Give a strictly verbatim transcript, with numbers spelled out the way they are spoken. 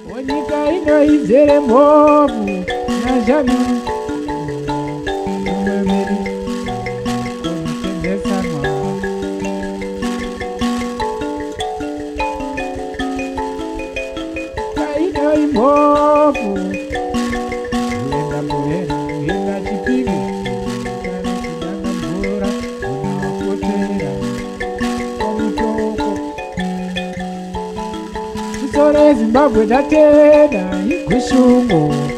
Nyika inoizere mhovu nazvanu umwemeri kunotendesanwa. Kainoi mhovu kuenda muhera kuenda chipiri kana kudanga mvura unapotera kwamutoko. Sore Zimbabwe tatenda igushungu